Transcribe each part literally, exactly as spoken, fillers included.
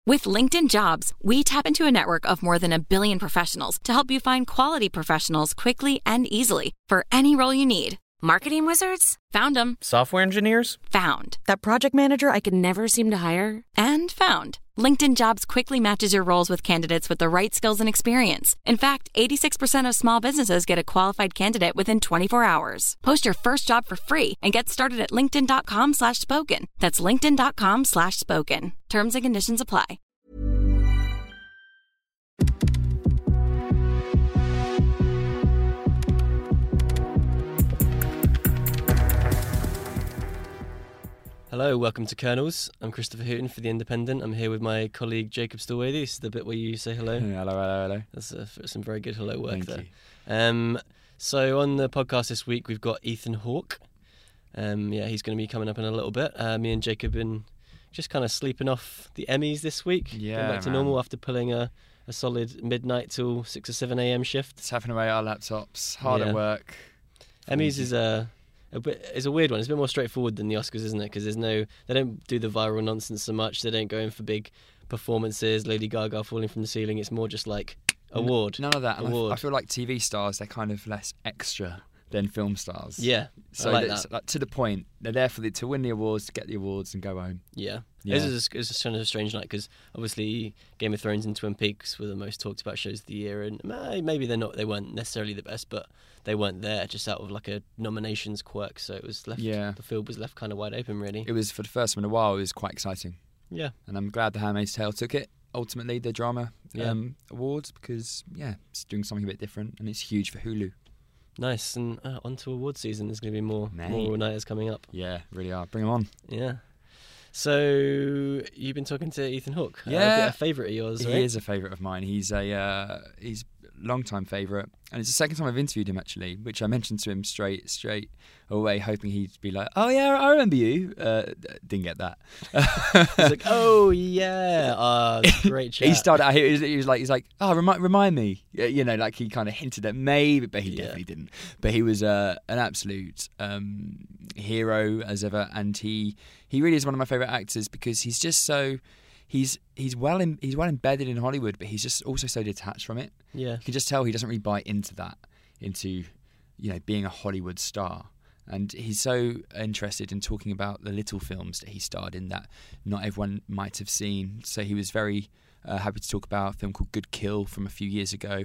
With LinkedIn Jobs, we tap into a network of more than a billion professionals to help you find quality professionals quickly and easily for any role you need. Marketing wizards? Found them. Software engineers? Found. That project manager I could never seem to hire? And found. LinkedIn Jobs quickly matches your roles with candidates with the right skills and experience. In fact, eighty-six percent of small businesses get a qualified candidate within twenty-four hours. Post your first job for free and get started at linkedin.com slash spoken. That's linkedin.com slash spoken. Terms and conditions apply. Hello, welcome to Kernels. I'm Christopher Hooton for The Independent. I'm here with my colleague Jacob Stillwady. This is the bit where you say hello. Hello, hello, hello. That's uh, some very good hello work Thank there. you. Um, so on the podcast this week, we've got Ethan Hawke. Um, yeah, he's going to be coming up in a little bit. Uh, me and Jacob have been just kind of sleeping off the Emmys this week. Yeah, Going back to man. normal after pulling a, a solid midnight till six or seven a.m. shift. Tapping away at our laptops, hard Yeah. at work. Emmys is a... A bit, it's a weird one. It's a bit more straightforward than the Oscars, isn't it? Because there's no, they don't do the viral nonsense so much. They don't go in for big performances, Lady Gaga falling from the ceiling. It's more just like award. None of that. And I f- Award. I feel like T V stars, they're kind of less extra than film stars. Yeah, So I like it's that. like, to the point, they're there for the, to win the awards, to get the awards, and go home. Yeah. Yeah. This is a, it's kind of a strange night because obviously Game of Thrones and Twin Peaks were the most talked about shows of the year, and uh, maybe they're not, they weren't necessarily the best, but they weren't there just out of like a nominations quirk. So it was left. Yeah. The field was left kind of wide open, really. It was, for the first time in a while, it was quite exciting. Yeah. And I'm glad The Handmaid's Tale took it, ultimately, the drama Yeah. um, awards, because, yeah, it's doing something a bit different, and it's huge for Hulu. Nice. And uh, on to award season. There's going to be more Mate. more all-nighters coming up. Yeah, really are. Bring them on. Yeah. So you've been talking to Ethan Hawke. Uh, a, Yeah. bit a favourite of yours, He right? is a favourite of mine. He's a uh, he's long-time favourite, and it's the second time I've interviewed him actually, which I mentioned to him straight straight away, hoping he'd be like, "Oh yeah, I remember you." Uh, didn't get that. He's like, oh yeah, uh, great chat. He started. out- He was, he was like, he's like, "Oh, remind remind me," you know, like he kind of hinted at maybe, but he Yeah. definitely didn't. But he was uh, an absolute um, hero as ever, and he he really is one of my favourite actors because he's just so. He's he's well in, he's well embedded in Hollywood, but he's just also so detached from it. Yeah, You can just tell he doesn't really buy into that, into, you know, being a Hollywood star. And he's so interested in talking about the little films that he starred in that not everyone might have seen. So he was very uh, happy to talk about a film called Good Kill from a few years ago,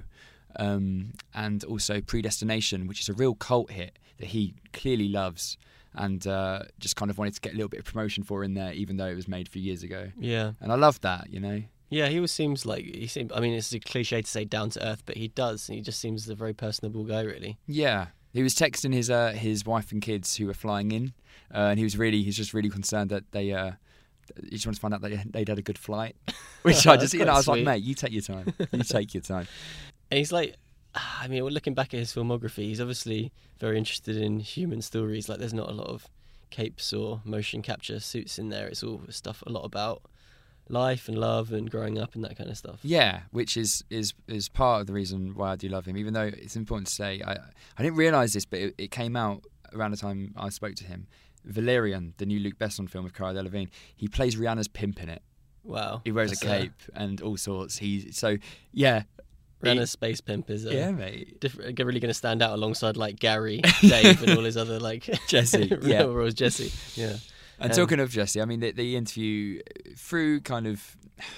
um, and also Predestination, which is a real cult hit that he clearly loves, and uh, just kind of wanted to get a little bit of promotion for in there, even though it was made a few years ago. yeah, And I love that, you know. yeah. He always seems like he seems. I mean, it's a cliche to say down to earth, but he does. He just seems a very personable guy, really. Yeah, he was texting his uh, his wife and kids who were flying in, uh, and he was really he's just really concerned that they uh, he just wanted to find out that they'd had a good flight, which I just That's you know quite I was sweet. like, mate, you take your time, you take your time. And he's like, I mean, we're looking back at his filmography. He's obviously very interested in human stories. Like, there's not a lot of capes or motion capture suits in there. It's all stuff a lot about life and love and growing up and that kind of stuff. Yeah, which is is is part of the reason why I do love him. Even though it's important to say, I I didn't realise this, but it, it came out around the time I spoke to him. Valerian, the new Luc Besson film with Cara Delevingne, he plays Rihanna's pimp in it. Wow. He wears That's, a cape and all sorts. He so yeah. Uh, Rihanna's Space Pimp is uh, Yeah, mate. different, really going to stand out alongside like Gary, Dave, and all his other like Jesse, real yeah. roles. Jesse, yeah. And Um, talking of Jesse, I mean, the, the interview, through kind of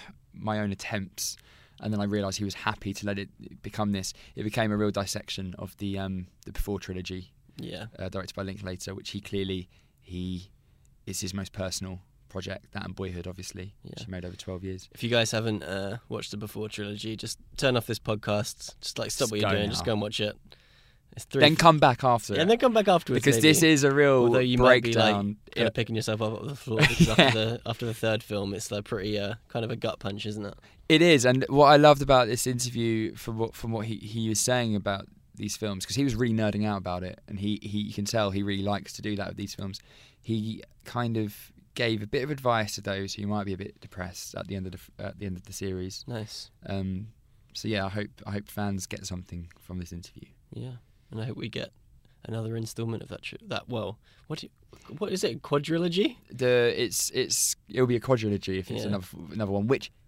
my own attempts, and then I realised he was happy to let it become this, it became a real dissection of the um, the Before trilogy, Yeah, uh, directed by Linklater, which he clearly, he is his most personal project, that and Boyhood, obviously, which Yeah. he made over twelve years. if you guys haven't uh, watched the Before trilogy, just turn off this podcast. Just like stop Just what you're go doing. now. Just go and watch it. It's three. Then come back after yeah, it, and then come back afterwards. because maybe. this is a real Although you might be like breakdown. kind of picking yourself up off the floor because after the after the third film, it's like pretty uh, kind of a gut punch, isn't it? It is, and what I loved about this interview, from what from what he, he was saying about these films, because he was really nerding out about it, and he, he you can tell he really likes to do that with these films. He kind of gave a bit of advice to those who might be a bit depressed at the end of the at the end of the series. Nice. Um, so yeah, I hope I hope fans get something from this interview. Yeah, and I hope we get another instalment of that. Tri- that well, what do you, what is it? Quadrilogy? The it's it's it'll be a quadrilogy if it's Yeah. another another one, which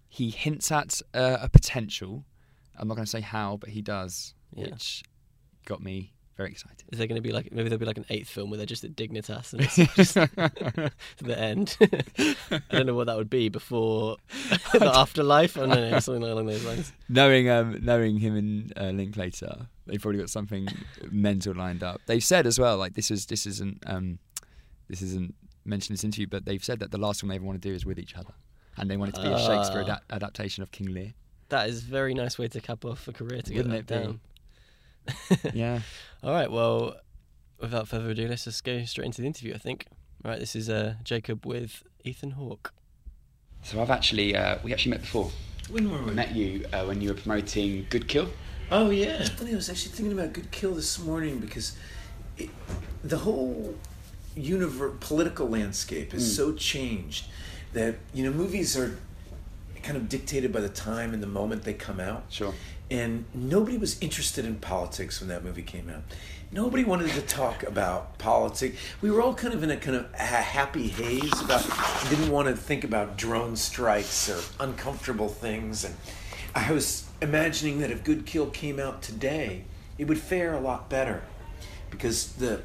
he hints at uh, a potential. I'm not going to say how, but he does, Yeah. which got me very excited. Is there going to be like maybe there'll be like an eighth film where they're just at Dignitas and it's just to the end? I don't know what that would be before the afterlife. I don't know, something along those lines. Knowing um, knowing him and uh, Linklater, they've already got something mental lined up. They've said as well, like this is this isn't um, this isn't mentioned in this interview, but they've said that the last one they ever want to do is with each other, and they want it to be a Shakespeare Ah. ad- adaptation of King Lear. That is a very nice way to cap off a career to Wouldn't get it that be? down. Yeah. All right, well, without further ado, let's just go straight into the interview, I think. All right, this is uh, Jacob with Ethan Hawke. So I've actually, uh, we actually met before. When were I we? met you uh, when you were promoting Good Kill. Oh yeah. It's funny. I was actually thinking about Good Kill this morning because it, the whole univer- political landscape has Mm. so changed that you know movies are kind of dictated by the time and the moment they come out. Sure. And nobody was interested in politics when that movie came out. Nobody wanted to talk about politics. We were all kind of in a kind of a happy haze about, didn't want to think about drone strikes or uncomfortable things. And I was imagining that if Good Kill came out today, it would fare a lot better because the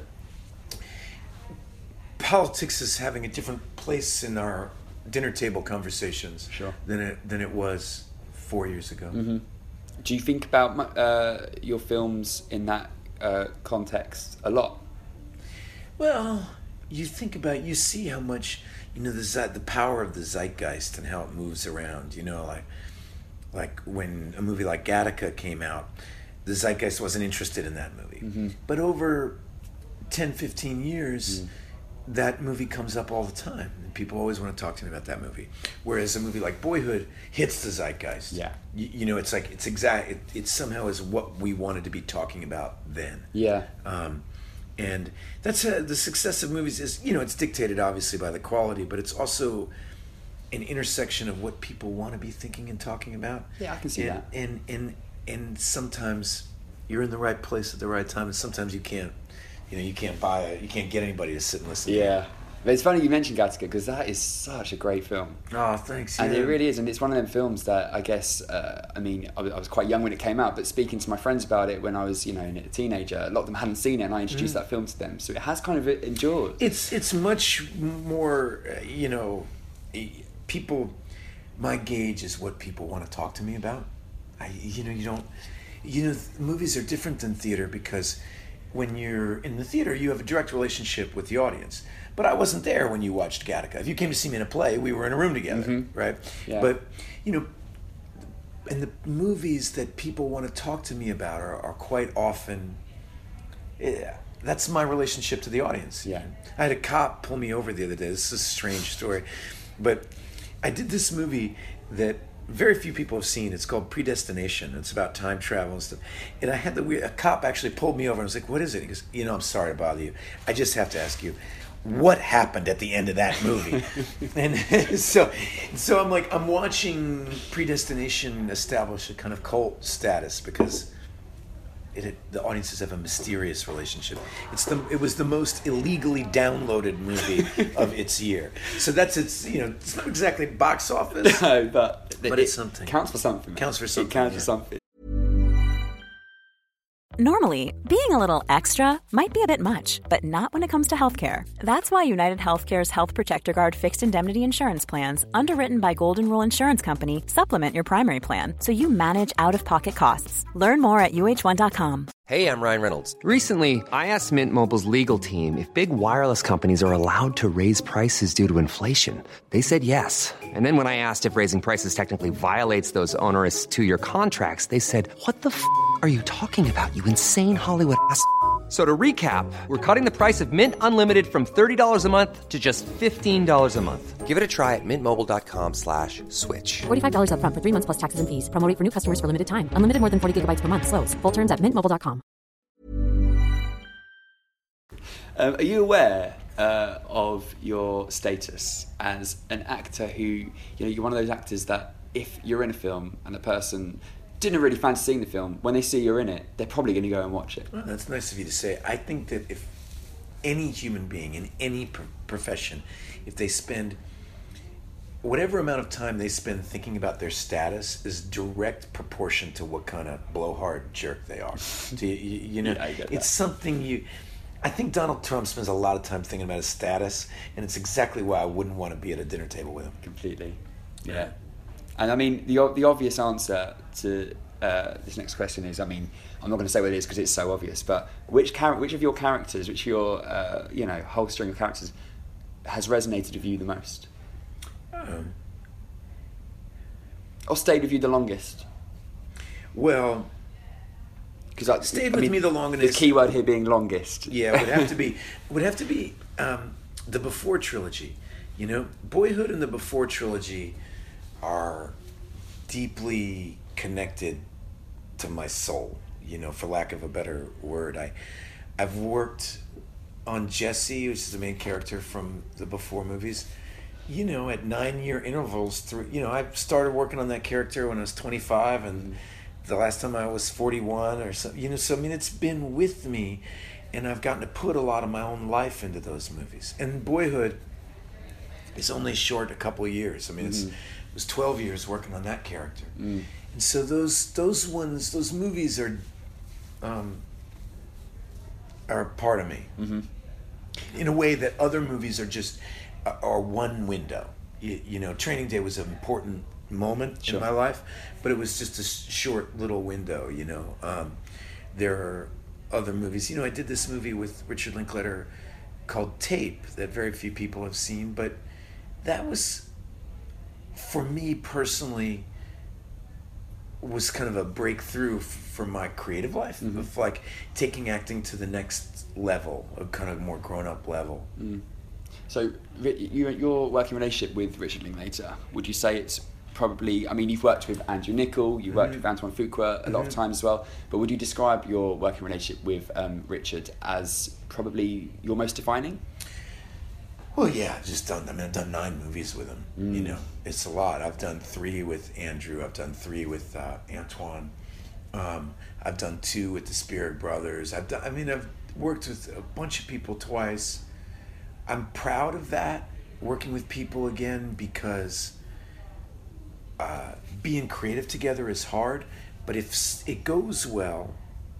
politics is having a different place in our dinner table conversations Sure. than it than it was four years ago. Mm-hmm. Do you think about mu- uh, your films in that uh, context a lot? Well, you think about, you see how much, you know, the ze- the power of the zeitgeist and how it moves around. You know, like like when a movie like Gattaca came out, the zeitgeist wasn't interested in that movie. Mm-hmm. But over ten, fifteen years, Mm. that movie comes up all the time. And people always want to talk to me about that movie. Whereas a movie like Boyhood hits the zeitgeist. Yeah. You, you know, it's like, it's exact, it, it somehow is what we wanted to be talking about then. Yeah. Um, and that's uh, the success of movies is, you know, it's dictated obviously by the quality, but it's also an intersection of what people want to be thinking and talking about. Yeah, I can see and, that. And, and and sometimes you're in the right place at the right time, and sometimes you can't. You know, you can't buy it. You can't get anybody to sit and listen. Yeah. But it's funny you mentioned Gattaca because that is such a great film. To oh, thanks. And yeah. it really is, and it's one of them films that I guess, uh, I mean, I was, I was quite young when it came out, but speaking to my friends about it when I was, you know, a teenager, a lot of them hadn't seen it, and I introduced Mm. that film to them, so it has kind of endured. It's it's much more, uh, you know, people. My gauge is what people want to talk to me about. I, you know, you don't, you know, th- movies are different than theater because when you're in the theater, you have a direct relationship with the audience. But I wasn't there when you watched Gattaca. If you came to see me in a play, we were in a room together, Mhm. right? Yeah. But you know, and the movies that people want to talk to me about are, are quite often. Yeah, that's my relationship to the audience. Yeah. I had a cop pull me over the other day. This is a strange story, but I did this movie that very few people have seen. It's called Predestination. It's about time travel and stuff. And I had the weird, a cop actually pulled me over and I was like, "What is it?" He goes, "You know, I'm sorry to bother you. I just have to ask you, what happened at the end of that movie?" And so, so I'm like, I'm watching Predestination establish a kind of cult status because it, the audiences have a mysterious relationship. It's the it was the most illegally downloaded movie of its year. So that's its you know it's not exactly box office. No, but, But it it's something. Counts for something. Counts for something, It counts yeah. for something. Normally, being a little extra might be a bit much, but not when it comes to healthcare. That's why United Healthcare's Health Protector Guard fixed indemnity insurance plans, underwritten by Golden Rule Insurance Company, supplement your primary plan so you manage out-of-pocket costs. Learn more at U H one dot com. Hey, I'm Ryan Reynolds. Recently, I asked Mint Mobile's legal team if big wireless companies are allowed to raise prices due to inflation. They said yes. And then when I asked if raising prices technically violates those onerous two-year contracts, they said, "What the f*** are you talking about, you insane Hollywood ass?" So to recap, we're cutting the price of Mint Unlimited from thirty dollars a month to just fifteen dollars a month. Give it a try at mintmobile.com slash switch. forty-five dollars up front for three months plus taxes and fees. Promo rate for new customers for limited time. Unlimited more than forty gigabytes per month. Slows full terms at mint mobile dot com. Um, are you aware uh, of your status as an actor who, you know, you're one of those actors that if you're in a film and a person didn't really fancy seeing the film, when they see you're in it, they're probably going to go and watch it? Well, that's nice of you to say. I think that if any human being in any pro- profession, if they spend whatever amount of time they spend thinking about their status is direct proportion to what kind of blowhard jerk they are. So you, you, you know, Yeah, I get that. it's something you. I think Donald Trump spends a lot of time thinking about his status, and it's exactly why I wouldn't want to be at a dinner table with him. Completely. Yeah. And I mean, the o- the obvious answer to uh, this next question is, I mean, I'm not going to say what it is because it's so obvious, but which char- which of your characters, which of your uh, you know whole string of characters, has resonated with you the most, Um, or stayed with you the longest? well, Because I Stayed I with mean, me the longest. The key word here being longest. yeah, it would have to be would have to be um, the Before trilogy. You know, Boyhood and the Before trilogy are deeply connected to my soul. You know, for lack of a better word, I I've worked on Jesse, which is the main character from the Before movies. You know, at nine-year intervals through. You know, I started working on that character when I was twenty-five, and the last time I was forty-one or something. You know, so I mean, it's been with me, and I've gotten to put a lot of my own life into those movies. And Boyhood is only short a couple of years. I mean, it's, it was twelve years working on that character, Mm. and so those those ones, those movies are, um, are part of me, Mm-hmm. in a way that other movies are just uh, are one window. You, you know, Training Day was an important moment Sure. in my life, but it was just a s- short little window. You know, um, there are other movies. You know, I did this movie with Richard Linklater called Tape that very few people have seen, but that was, for me personally, was kind of a breakthrough f- for my creative life, Mm-hmm. of like taking acting to the next level, a kind of more grown-up level. So, Ri- you, your working relationship with Richard Linklater, would you say it's probably, I mean, you've worked with Andrew Niccol, you've worked with Antoine Fuqua a lot of times as well, but would you describe your working relationship with um, Richard as probably your most defining? Well, yeah, I've just done, I mean, I've done nine movies with him, you know, it's a lot. I've done three with Andrew, I've done three with uh, Antoine, um, I've done two with the Spirit Brothers, I've done, I mean, I've worked with a bunch of people twice. I'm proud of that, working with people again, because uh, being creative together is hard, but if s- it goes well,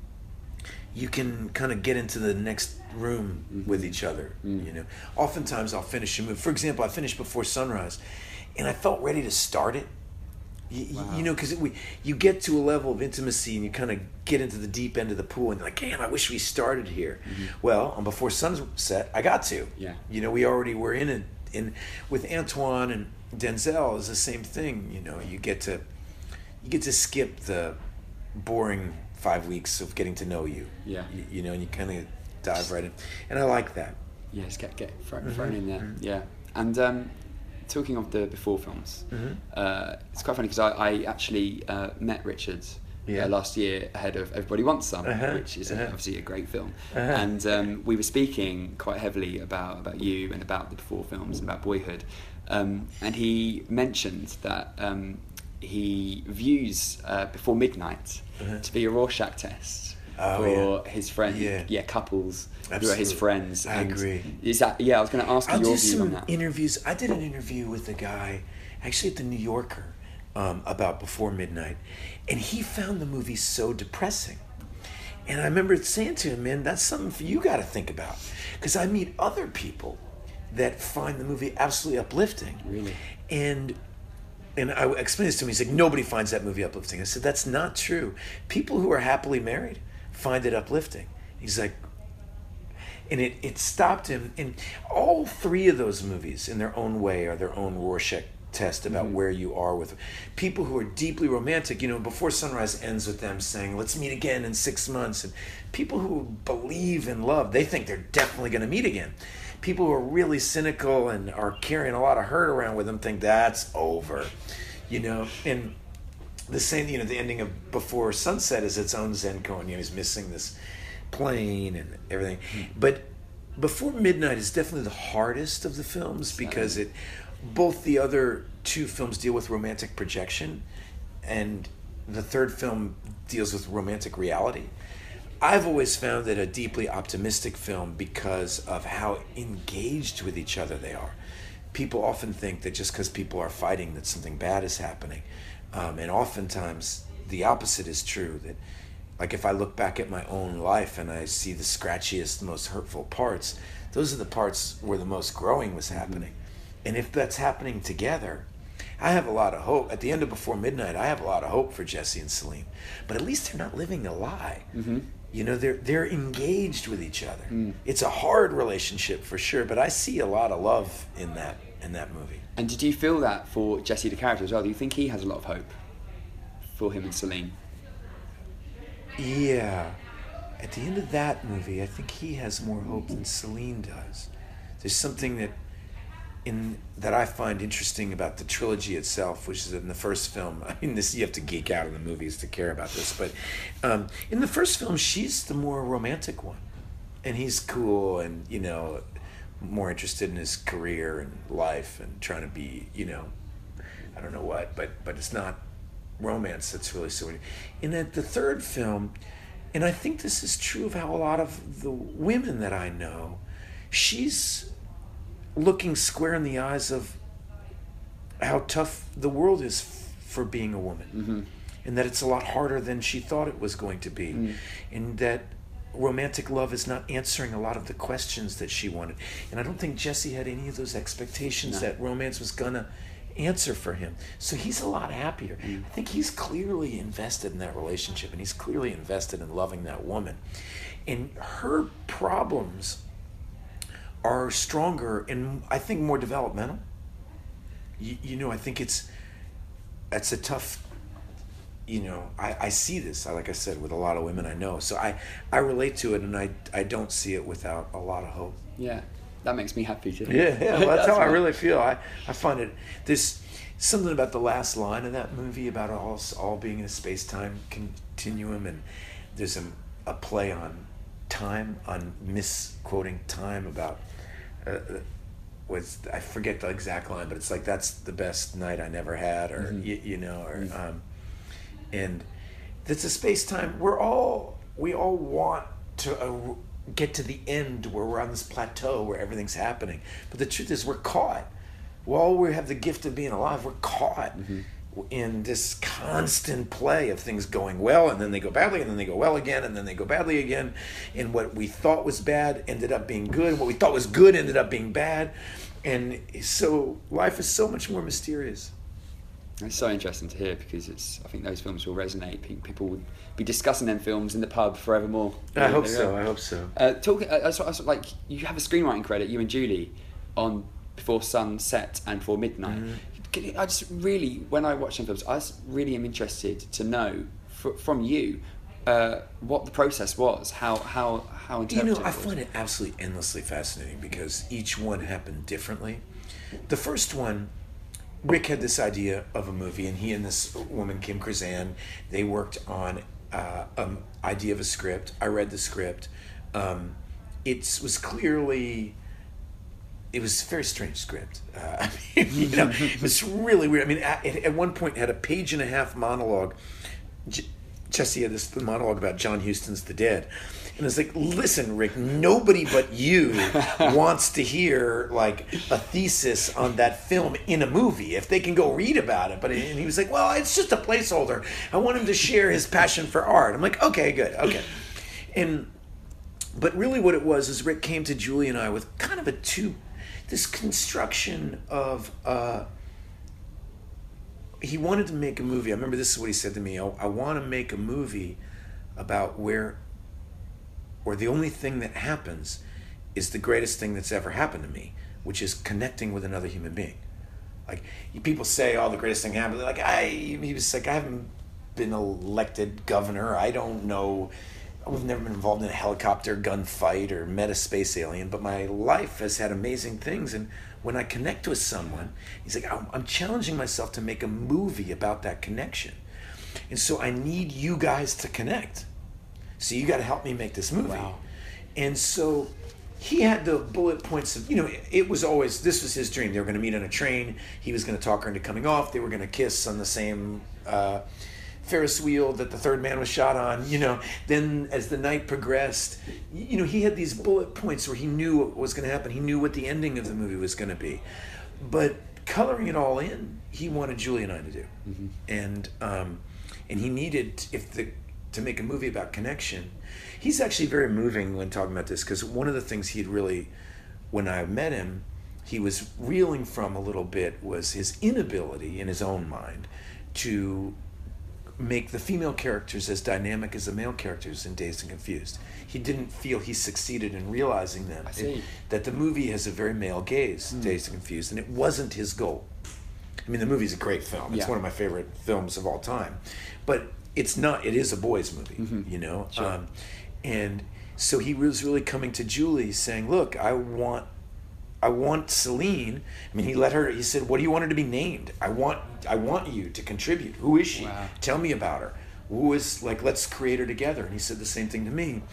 you can kind of get into the next room with each other. You know, oftentimes I'll finish a movie. For example, I finished Before Sunrise, and I felt ready to start it. You, you know, because we you get to a level of intimacy, and you kind of get into the deep end of the pool, and you're like, damn, I wish we started here. Well, on Before Sunset, I got to. Yeah. You know, we already were in it. In with Antoine and Denzel is the same thing. You know, you get to you get to skip the boring five weeks of getting to know you. Yeah. You, you know, and you kind of dive right in, and I like that. Yeah, just get, get thrown, thrown in there. Yeah. And um, talking of the Before films, uh, it's quite funny because I, I actually uh, met Richard Yeah. uh, last year ahead of Everybody Wants Some, Uh-huh, which is uh-huh. obviously a great film. Uh-huh. And um, we were speaking quite heavily about, about you and about the Before films and about Boyhood. Um, and he mentioned that um, he views uh, Before Midnight to be a Rorschach test. Oh, for yeah. his friend, Yeah. yeah, couples who are his Absolutely. friends. I and agree. Is that yeah? I was going to ask you I'll your do view on some that. interviews. I did an interview with a guy, actually at the New Yorker, um, about Before Midnight, and he found the movie so depressing. And I remember saying to him, man, that's something for you got to think about, because I meet other people that find the movie absolutely uplifting. Really? And and I explained this to him. He's like, nobody finds that movie uplifting. I said, that's not true. People who are happily married find it uplifting. He's like, and it, it stopped him. And all three of those movies, in their own way, are their own Rorschach test about where you are with people who are deeply romantic. You know, Before Sunrise ends with them saying, let's meet again in six months. And people who believe in love, they think they're definitely going to meet again. People who are really cynical and are carrying a lot of hurt around with them think that's over. You know, and the same, you know, the ending of Before Sunset is its own Zen koan. You know, he's missing this plane and everything. But Before Midnight is definitely the hardest of the films, because it, both the other two films deal with romantic projection, and the third film deals with romantic reality. I've always found it a deeply optimistic film because of how engaged with each other they are. people often think that just because people are fighting that something bad is happening. Um, and oftentimes the opposite is true, that like if I look back at my own life and I see the scratchiest, most hurtful parts, those are the parts where the most growing was happening. Mm-hmm. And if that's happening together, I have a lot of hope. At the end of Before Midnight, I have a lot of hope for Jesse and Celine. But at least they're not living a lie. Mm-hmm. You know, they're they're engaged with each other. Mm. It's a hard relationship for sure, but I see a lot of love in that in that movie. And did you feel that for Jesse the character as well? Do you think he has a lot of hope for him and Celine? Yeah. At the end of that movie, I think he has more hope than Celine does. There's something that in that I find interesting about the trilogy itself, which is in the first film. I mean, this you have to geek out in the movies to care about this, but um, in the first film, she's the more romantic one, and he's cool and, you know, more interested in his career and life and trying to be, you know, I don't know what, but but it's not romance that's really so. In the third film, and I think this is true of how a lot of the women that I know, she's looking square in the eyes of how tough the world is f- for being a woman, mm-hmm. and that it's a lot harder than she thought it was going to be, mm. and that romantic love is not answering a lot of the questions that she wanted. And I don't think Jesse had any of those expectations no. that romance was gonna answer for him. So he's a lot happier. Mm. I think he's clearly invested in that relationship, and he's clearly invested in loving that woman. And her problems are stronger and I think more developmental. You, you know, I think it's it's a tough, you know, I, I see this, like I said, with a lot of women I know. So I, I relate to it, and I, I don't see it without a lot of hope. Yeah, that makes me happy too. Yeah, yeah, well, that's, that's how I really feel. I, I find it, there's something about the last line of that movie about all, all being in a space-time continuum, and there's a, a play on time, on misquoting time about, uh, was I forget the exact line, but it's like, that's the best night I never had, or mm-hmm. you, you know, or mm-hmm. um, and that's a space time. We're all we all want to uh, get to the end where we're on this plateau where everything's happening, but the truth is we're caught. While we have the gift of being alive, we're caught mm-hmm. in this constant play of things going well, and then they go badly, and then they go well again, and then they go badly again. And what we thought was bad ended up being good, and what we thought was good ended up being bad. And so life is so much more mysterious. It's so interesting to hear, because it's. I think those films will resonate. People would be discussing them films in the pub forevermore. I hope so. I hope so. Uh, talking, uh, I sort of, like you have a screenwriting credit, you and Julie, on Before Sunset and Before Midnight. Mm-hmm. I just really, when I watch some films, I just really am interested to know f- from you uh, what the process was, how how how interpreted. You know, I it was. find it absolutely endlessly fascinating because each one happened differently. The first one, Rick had this idea of a movie, and he and this woman, Kim Krzan, they worked on uh, an idea of a script. I read the script. Um, it was clearly, it was a very strange script. Uh, I mean, you know, it was really weird. I mean, at, at one point, it had a page and a half monologue. J- Jesse had this monologue about John Huston's The Dead. And it's like, listen, Rick, nobody but you wants to hear like a thesis on that film in a movie if they can go read about it. But and he was like, well, it's just a placeholder. I want him to share his passion for art. I'm like, okay, good, okay. And but really, what it was is Rick came to Julie and I with kind of a two, this construction of. Uh, he wanted to make a movie. I remember this is what he said to me. I, I want to make a movie about where. Or the only thing that happens is the greatest thing that's ever happened to me, which is connecting with another human being. Like, people say, oh, the greatest thing happened. Like, I, he was like, I haven't been elected governor. I don't know. I've never been involved in a helicopter gunfight or met a space alien, but my life has had amazing things. And when I connect with someone, he's like, I'm, I'm challenging myself to make a movie about that connection. And so I need you guys to connect. So you got to help me make this movie. Wow. And so he had the bullet points of, you know, it was always, this was his dream. They were going to meet on a train. He was going to talk her into coming off. They were going to kiss on the same uh, Ferris wheel that the third man was shot on. You know, then as the night progressed, you know, he had these bullet points where he knew what was going to happen. He knew what the ending of the movie was going to be. but coloring it all in, he wanted Julie and I to do, mm-hmm. and um, and he needed if the to make a movie about connection. He's actually very moving when talking about this, because one of the things he'd really, when I met him, he was reeling from a little bit was his inability in his own mind to make the female characters as dynamic as the male characters in Dazed and Confused. He didn't feel he succeeded in realizing that. I see. It, that the movie has a very male gaze, mm. Dazed and Confused, and it wasn't his goal. I mean, the movie's a great film. It's yeah. one of my favorite films of all time. But it's not, it is a boys' movie, mm-hmm. you know? Sure. Um, and so he was really coming to Julie saying, look, I want I want Celine. I mean, he let her, he said, what do you want her to be named? I want I want you to contribute. Who is she? Wow. Tell me about her. Who is, like, let's create her together. And he said the same thing to me.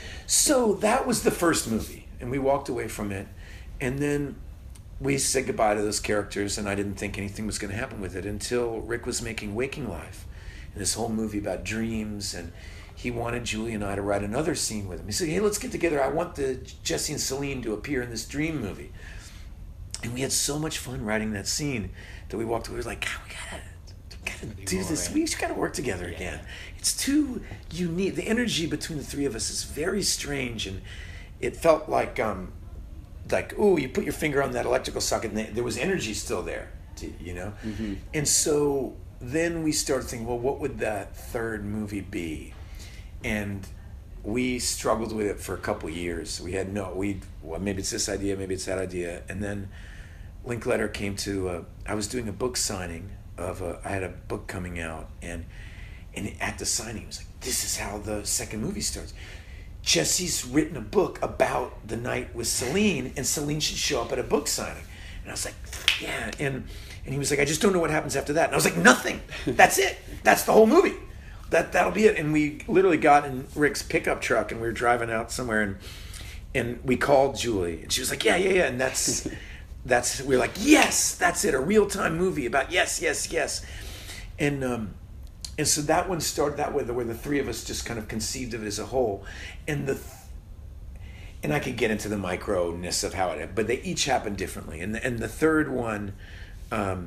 So that was the first movie. And we walked away from it. And then we said goodbye to those characters, and I didn't think anything was going to happen with it until Rick was making Waking Life. And this whole movie about dreams, and he wanted Julie and I to write another scene with him. He said, hey, let's get together. I want the Jesse and Celine to appear in this dream movie. And we had so much fun writing that scene that we walked away. We were like, God, we gotta, we gotta do this. We just gotta work together yeah. again. It's too unique. The energy between the three of us is very strange, and it felt like, um, like, oh, you put your finger on that electrical socket, and there was energy still there, to, you know. Mm-hmm. And so then we started thinking, well, what would that third movie be? And we struggled with it for a couple of years. We had no, we well, maybe it's this idea, maybe it's that idea. And then Linkletter came to, uh, I was doing a book signing of, a, I had a book coming out, and and at the signing, he was like, this is how the second movie starts. Jesse's written a book about the night with Celine, and Celine should show up at a book signing. And I was like, yeah. And and he was like, I just don't know what happens after that. And I was like, nothing. That's it. That's the whole movie. That that'll be it. And we literally got in Rick's pickup truck, and we were driving out somewhere, and and we called Julie, and she was like, yeah, yeah, yeah. And that's that's we were like, yes, that's it. A real time movie about yes, yes, yes. And um, and so that one started that way, where the three of us just kind of conceived of it as a whole, and the. And I could get into the micro-ness of how it, but they each happened differently. And the, and the third one um,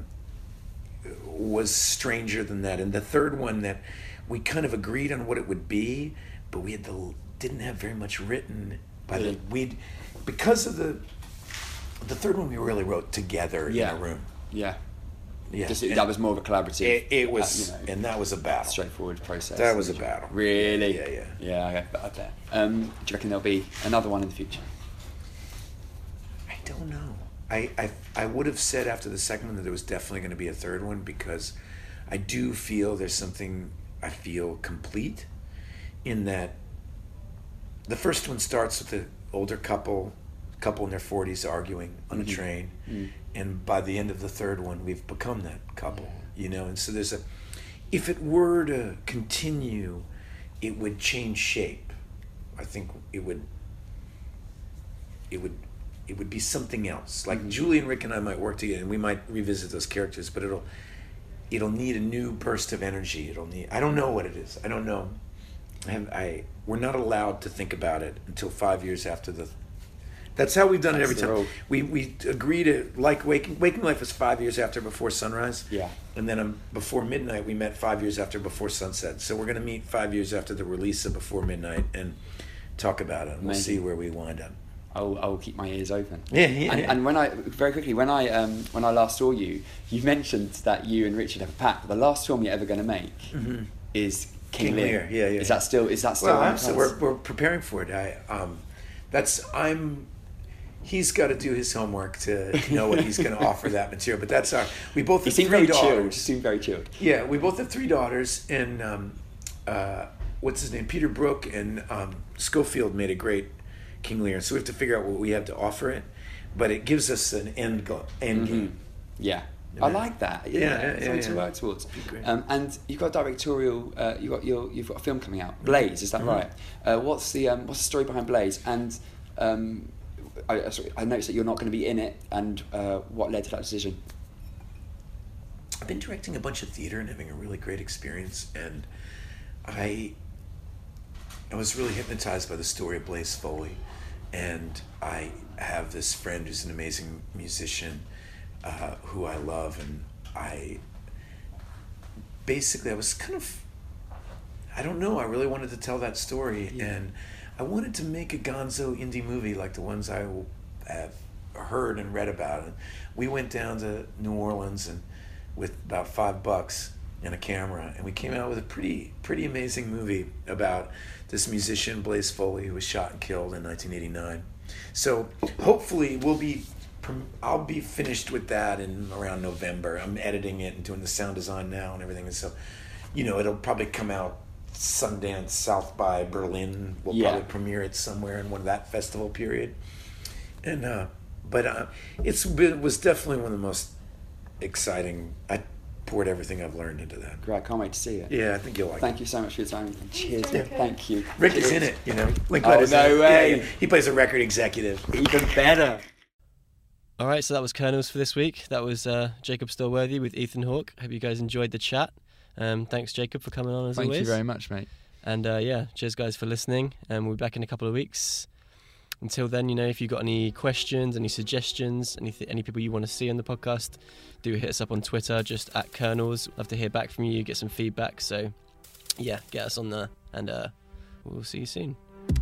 was stranger than that. And the third one that we kind of agreed on what it would be, but we had the, didn't have very much written. By the we'd because of the the third one we really wrote together yeah. in a room. Yeah. Yeah, Just, that was more of a collaborative. It, it was, uh, you know, and that was a battle. Straightforward process. That was a battle. Really? Yeah, yeah. Yeah, okay, I bet. Um, do you reckon there'll be another one in the future? I don't know. I, I, I would have said after the second one that there was definitely going to be a third one, because I do feel there's something I feel complete in that the first one starts with the older couple, couple in their forties arguing on mm-hmm. a train. Mm-hmm. And by the end of the third one, we've become that couple, you know? And so there's a, if it were to continue, it would change shape. I think it would, it would, it would be something else. Like mm-hmm. Julie and Rick and I might work together, and we might revisit those characters, but it'll, it'll need a new burst of energy. It'll need, I don't know what it is. I don't know. I, have, I we're not allowed to think about it until five years after the, that's how we've done That's it every time. Road. We we agree to, like Waking Waking Life was five years after Before Sunrise. Yeah. And then um, Before Midnight we met five years after Before Sunset. So we're gonna meet five years after the release of Before Midnight and talk about it. And we'll see where we wind up. I'll I'll keep my ears open. Yeah, yeah. And, yeah. and when I very quickly when I um when I last saw you, you mentioned that you and Richard have a pact. The last film you're ever going to make mm-hmm. is King, King Lear. Lear. Yeah, yeah. Is that still is that still? Well, absolutely. We're we're preparing for it. I um, that's I'm. He's got to do his homework to know what he's going to offer that material. But that's our. We both have three very daughters. Chilled. You seem very chilled. Yeah, we both have three daughters, and um, uh, what's his name? Peter Brook and um, Schofield made a great King Lear. So we have to figure out what we have to offer it, but it gives us an end goal, end mm-hmm. game. Yeah. I like that. Yeah, yeah, yeah, yeah, something yeah. to work towards. Um, and you've got a directorial. Uh, you got your. You've got a film coming out, Blaze. Is that mm-hmm. right? Uh, what's the um, What's the story behind Blaze? And um, I, sorry, I noticed that you're not going to be in it. And uh, what led to that decision? I've been directing a bunch of theater and having a really great experience, and I I was really hypnotized by the story of Blaze Foley, and I have this friend who's an amazing musician. uh, who I love, and I basically I was kind of, I don't know, I really wanted to tell that story, yeah. and I wanted to make a gonzo indie movie like the ones I have heard and read about. And we went down to New Orleans and with about five bucks and a camera, and we came out with a pretty pretty amazing movie about this musician Blaze Foley who was shot and killed in nineteen eighty-nine. So hopefully we'll be I'll be finished with that in around November. I'm editing it and doing the sound design now and everything, and so you know it'll probably come out Sundance, South by, Berlin. We'll yeah. probably premiere it somewhere in one of that festival period. And uh, but uh, it's been, it was definitely one of the most exciting. I poured everything I've learned into that. Great, I can't wait to see it. Yeah, I think you'll like Thank it. Thank you so much for your time. Cheers. Yeah. Thank you. Rick Cheers. is in it, you know. Oh, no way. Yeah, yeah. He plays a record executive. Even better. All right, so that was Kernels for this week. That was uh, Jacob Stolworthy with Ethan Hawke. Hope you guys enjoyed the chat. Um, thanks, Jacob, for coming on as Thank always. Thank you very much, mate. And uh, yeah, cheers, guys, for listening. And we'll be back in a couple of weeks. Until then, you know, if you've got any questions, any suggestions, any any people you want to see on the podcast, do hit us up on Twitter, just at Kernels. Love to hear back from you, get some feedback. So, yeah, get us on there, and uh, we'll see you soon.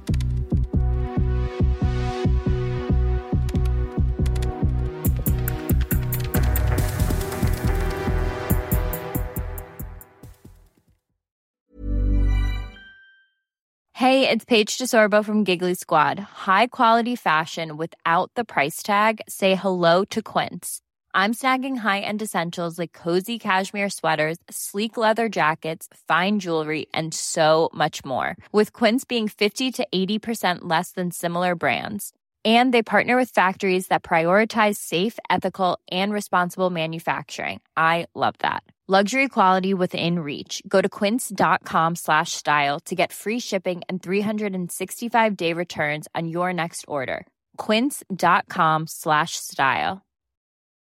Hey, it's Paige DeSorbo from Giggly Squad. High quality fashion without the price tag. Say hello to Quince. I'm snagging high-end essentials like cozy cashmere sweaters, sleek leather jackets, fine jewelry, and so much more. With Quince being fifty to eighty percent less than similar brands. And they partner with factories that prioritize safe, ethical, and responsible manufacturing. I love that. Luxury quality within reach. Go to quince.com slash style to get free shipping and three sixty-five day returns on your next order. Quince.com slash style.